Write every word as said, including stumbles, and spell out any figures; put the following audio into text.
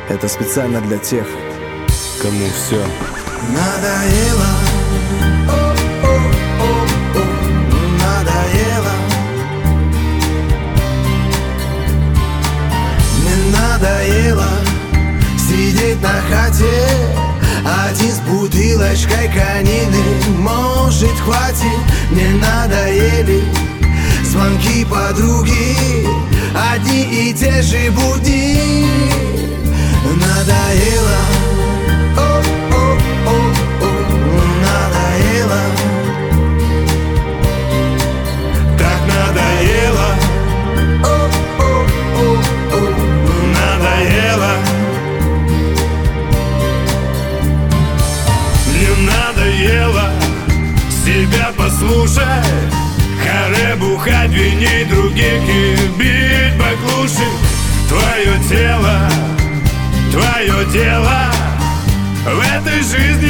Это специально для тех, кому все надоело. О-о-о-о, надоело. Мне надоело сидеть на хате один с бутылочкой конины. Может, хватит? Мне надоели звонки подруги, одни и те же будни. Надоело. О-о-о-о, надоело. Так надоело. О-о-о-о, надоело. Мне надоело себя послушать, харе бухать, винить других и бить баклуши. Твое тело, твое дело в этой жизни